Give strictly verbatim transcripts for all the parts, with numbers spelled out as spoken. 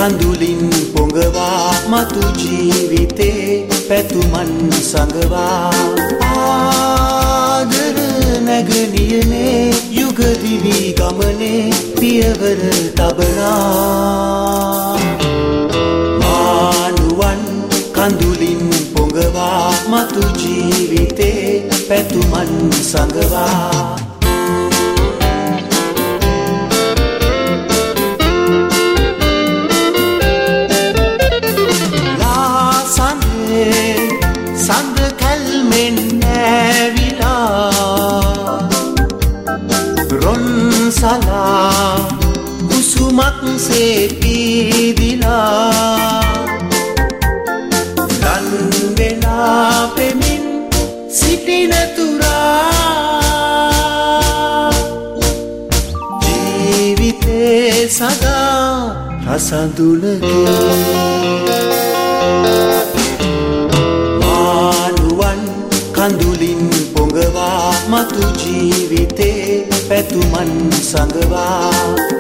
කඳුලින් පොඟවා මතු ජීවිතේ පැතුමන් සඟවා ආදර නැගණියනේ යුග දිවි ගමනේ පියවර තබනා මානුවන් කඳුලින් පොඟවා මතු ජීවිතේ පැතුමන් සඟවා සඳ කල්මෙන් ඇවිලා රොන්සලා කුසුමක් සේ පීදිලා ලන් වෙලා පෙමින් සිටින තුරා ජීවිතේ සදා රසඳුනකේ කඳුලින් පොඟවා මතු ජීවිතේ පැතුමන් සඟවා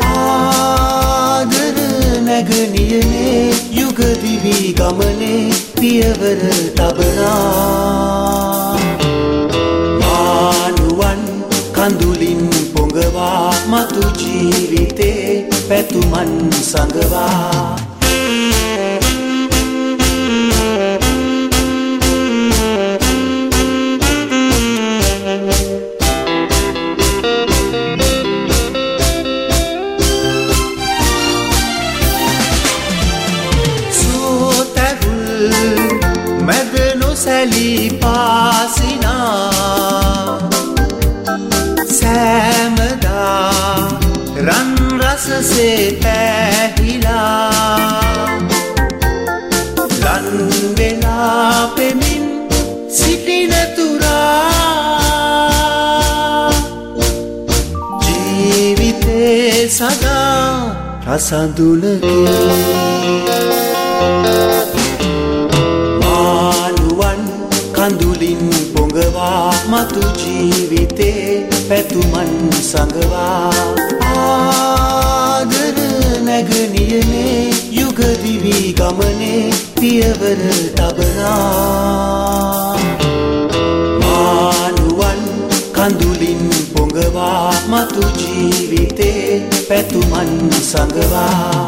ආදර නැගණියනේ යුග දිවි ගමනේ පියවර තබනා මානුවන් කඳුලින් පොඟවා මතු ජීවිතේ පැතුමන් සඟවා සැලී පාසිනා සෑමදා රන් රසසේ පැහිලා ලන් වෙලා පෙමින් සිටින තුරා ජීවිතේ සදා රසඳුනකේ කඳුලින් පොඟවා මතු ජීවිතේ පැතුමන් සඟවා ආදර නැගණියනේ යුග දිවි ගමනේ පියවර තබනා මානුවන් කඳුලින් පොඟවා මතු ජීවිතේ පැතුමන් සඟවා